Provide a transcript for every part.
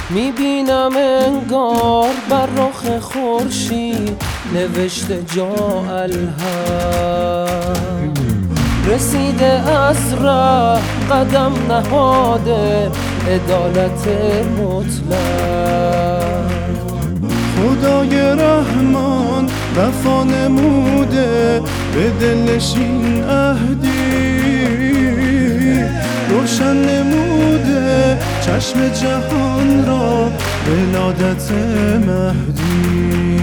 میبینم انگار بر رخ خورشید نوشته جا الحق، رسیده از ره قدم نهاده عدالت مطلق. خدای رحمان وفا نموده به دلنشین عهدی، روشن نموده چشم جهان را ولادت مهدی.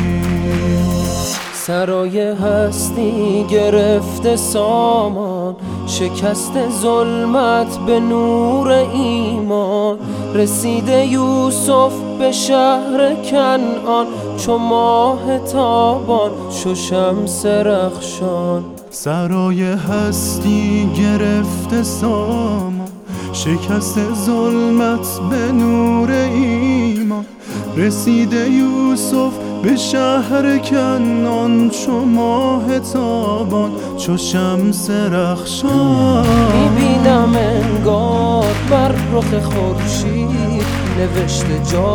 سرای هستی گرفته سامان، شکست ظلمت به نور ایمان، رسیده یوسف به شهر کنعان چو ماه تابان چو شمس رخشان. سرای هستی گرفته سامان، شکست ظلمت به نور ایمان، رسیده یوسف به شهر کنعان چو ماه تابان چو شمس رخشان. میبینم انگار بر رخ خورشید نوشته جا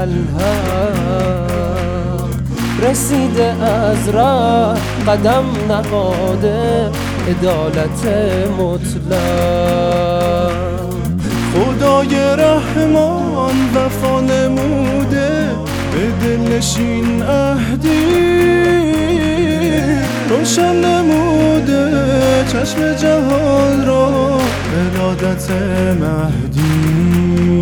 الحق، رسیده از ره قدم نهاده عدالت مطلق. خدای رحمان وفا نموده به دلنشین عهدی، روشن نموده چشم جهان را ولادت مهدی.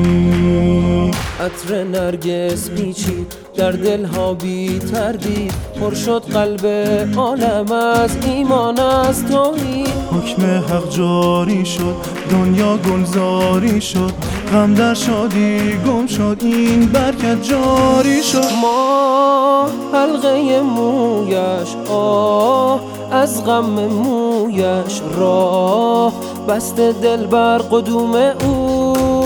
عطر نرگس پیچید در دلها بی تردید، پر شد قلب عالم از ایمان از توحید. حکم حق جاری شد دنیا گلزاری شد، غم در شادی گم شد این برکت جاری شد. ما حلقه مویش آه از غم مویش راه بسته دل بر قدوم او.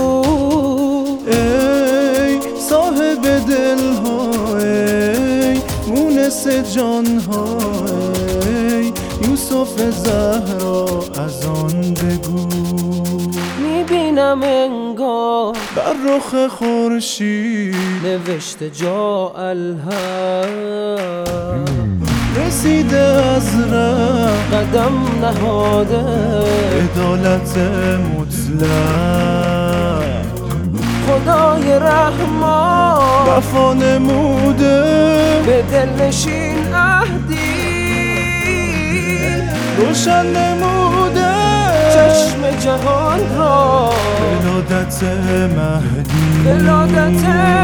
ای صاحب دلها ای مونس جانها، ای یوسف زهرا از آن بگو. میبینم انگار بر رخ خورشید نوشته جا الحق، رسیده از ره قدم نهاده عدالت مطلق. خدای رحمان وفا نموده به دلنشین عهدی، روشن نموده چشم جهان را ولادت مهدی. ولادت